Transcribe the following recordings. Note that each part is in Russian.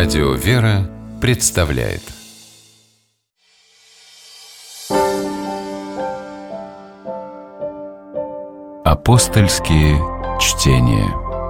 Радио «Вера» представляет Апостольские чтения.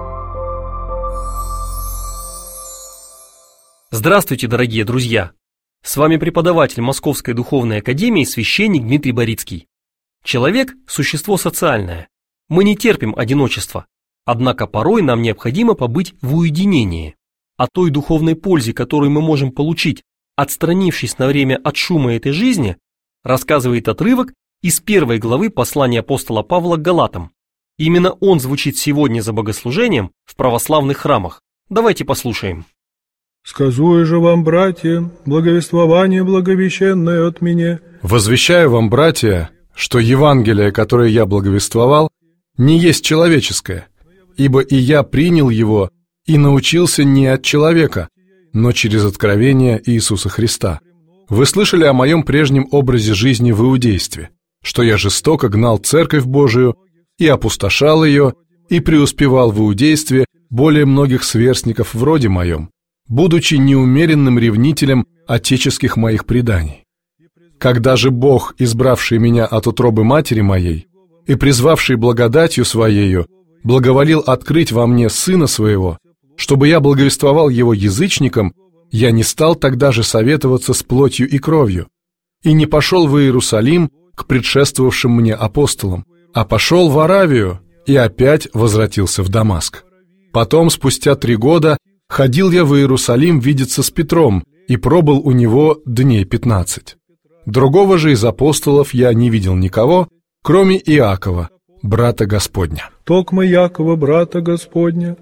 Здравствуйте, дорогие друзья! С вами преподаватель Московской духовной академии священник Дмитрий Борицкий. Человек – существо социальное. Мы не терпим одиночества. Однако порой нам необходимо побыть в уединении. О той духовной пользе, которую мы можем получить, отстранившись на время от шума этой жизни, рассказывает отрывок из 1 главы послания апостола Павла к Галатам. Именно он звучит сегодня за богослужением в православных храмах. Давайте послушаем. «Сказую же вам, братья, благовествование благовещенное от меня». «Возвещаю вам, братья, что Евангелие, которое я благовествовал, не есть человеческое, ибо и я принял его и научился не от человека, но через откровение Иисуса Христа. Вы слышали о моем прежнем образе жизни в иудействе, что я жестоко гнал Церковь Божию и опустошал ее, и преуспевал в иудействе более многих сверстников вроде моем, будучи неумеренным ревнителем отеческих моих преданий. Когда же Бог, избравший меня от утробы матери моей и призвавший благодатью Своею, благоволил открыть во мне Сына Своего, чтобы я благовествовал Его язычникам, я не стал тогда же советоваться с плотью и кровью, и не пошел в Иерусалим к предшествовавшим мне апостолам, а пошел в Аравию и опять возвратился в Дамаск. Потом, спустя 3 года, ходил я в Иерусалим видеться с Петром и пробыл у него дней 15. Другого же из апостолов я не видел никого, кроме Иакова, брата Господня». «Токма Якова, брата Господня».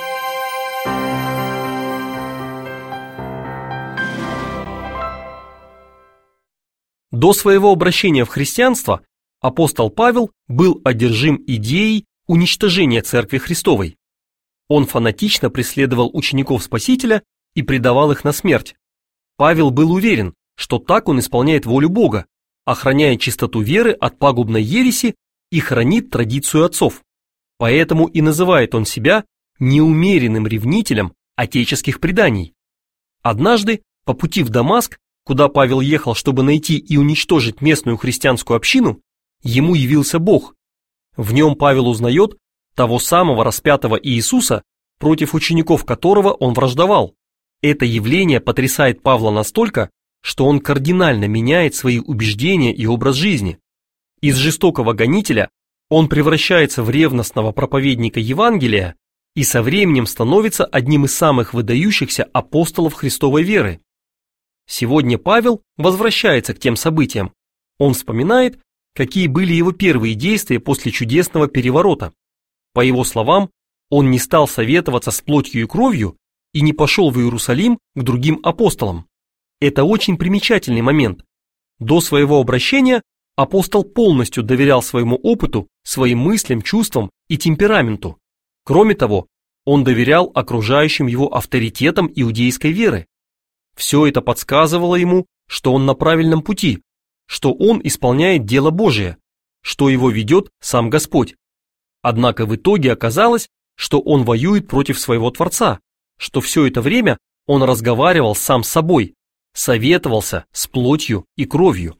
До своего обращения в христианство апостол Павел был одержим идеей уничтожения Церкви Христовой. Он фанатично преследовал учеников Спасителя и предавал их на смерть. Павел был уверен, что так он исполняет волю Бога, охраняя чистоту веры от пагубной ереси и хранит традицию отцов. Поэтому и называет он себя неумеренным ревнителем отеческих преданий. Однажды, по пути в Дамаск, куда Павел ехал, чтобы найти и уничтожить местную христианскую общину, ему явился Бог. В нем Павел узнает того самого распятого Иисуса, против учеников которого он враждовал. Это явление потрясает Павла настолько, что он кардинально меняет свои убеждения и образ жизни. Из жестокого гонителя он превращается в ревностного проповедника Евангелия и со временем становится одним из самых выдающихся апостолов Христовой веры. Сегодня Павел возвращается к тем событиям. Он вспоминает, какие были его первые действия после чудесного переворота. По его словам, он не стал советоваться с плотью и кровью и не пошел в Иерусалим к другим апостолам. Это очень примечательный момент. До своего обращения апостол полностью доверял своему опыту, своим мыслям, чувствам и темпераменту. Кроме того, он доверял окружающим его авторитетам иудейской веры. Все это подсказывало ему, что он на правильном пути, что он исполняет дело Божие, что его ведет сам Господь. Однако в итоге оказалось, что он воюет против своего Творца, что все это время он разговаривал сам с собой, советовался с плотью и кровью.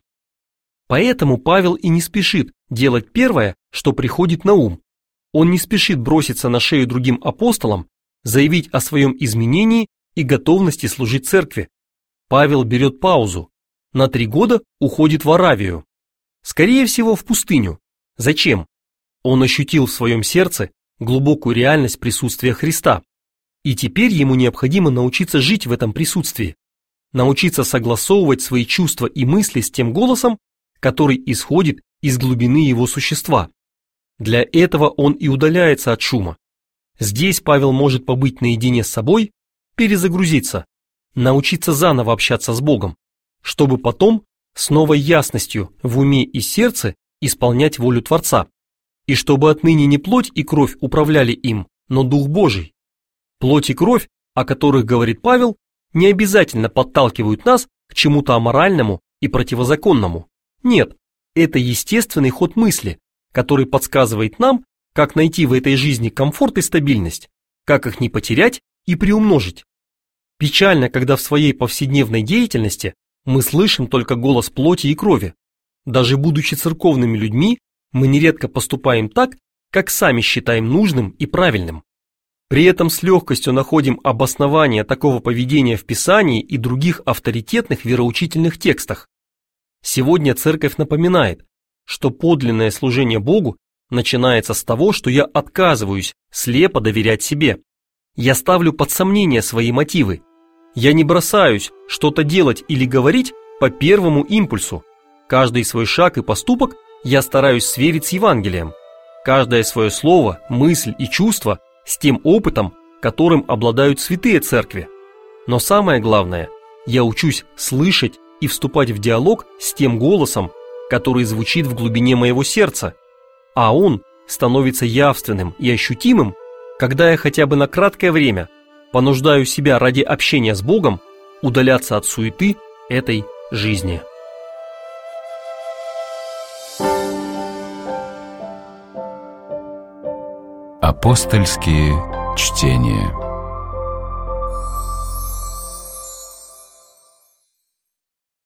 Поэтому Павел и не спешит делать первое, что приходит на ум. Он не спешит броситься на шею другим апостолам, заявить о своем изменении и готовности служить церкви. Павел берет паузу. На 3 года уходит в Аравию. Скорее всего, в пустыню. Зачем? Он ощутил в своем сердце глубокую реальность присутствия Христа. И теперь ему необходимо научиться жить в этом присутствии. Научиться согласовывать свои чувства и мысли с тем голосом, который исходит из глубины его существа. Для этого он и удаляется от шума. Здесь Павел может побыть наедине с собой, перезагрузиться, научиться заново общаться с Богом, чтобы потом с новой ясностью в уме и сердце исполнять волю Творца, и чтобы отныне не плоть и кровь управляли им, но Дух Божий. Плоть и кровь, о которых говорит Павел, не обязательно подталкивают нас к чему-то аморальному и противозаконному. Нет, это естественный ход мысли, который подсказывает нам, как найти в этой жизни комфорт и стабильность, как их не потерять и приумножить. Печально, когда в своей повседневной деятельности мы слышим только голос плоти и крови. Даже будучи церковными людьми, мы нередко поступаем так, как сами считаем нужным и правильным. При этом с легкостью находим обоснование такого поведения в Писании и других авторитетных вероучительных текстах. Сегодня Церковь напоминает, что подлинное служение Богу начинается с того, что я отказываюсь слепо доверять себе. Я ставлю под сомнение свои мотивы. Я не бросаюсь что-то делать или говорить по первому импульсу. Каждый свой шаг и поступок я стараюсь сверить с Евангелием. Каждое свое слово, мысль и чувство с тем опытом, которым обладают святые церкви. Но самое главное, я учусь слышать и вступать в диалог с тем голосом, который звучит в глубине моего сердца, а он становится явственным и ощутимым, когда я хотя бы на краткое время понуждаю себя ради общения с Богом удаляться от суеты этой жизни. Апостольские чтения.